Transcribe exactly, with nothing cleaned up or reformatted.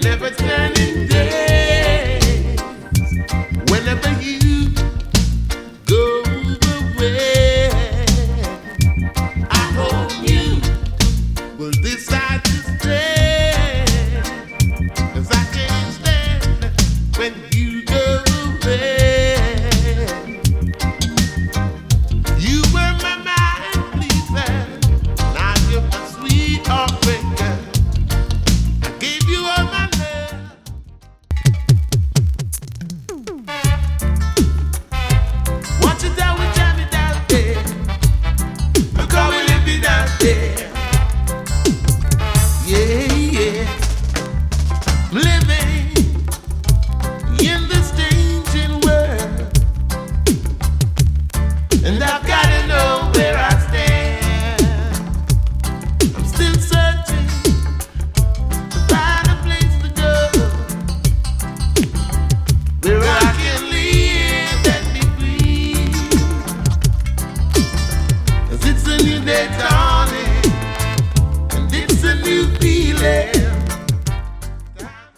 never turning days. Whenever you go away, I hope you will decide to stay. 'Cause I can't stand when you go away. You were my mind pleaser, now you're my sweet heartbreaker. I gave you all my love. What you done with Johnny down there? Look how we living down there. Yeah, yeah. Living in this changing world, and I've gotta know where I stand. I'm still searching to find a place to go where I can live and be free. 'Cause it's a new day dawn.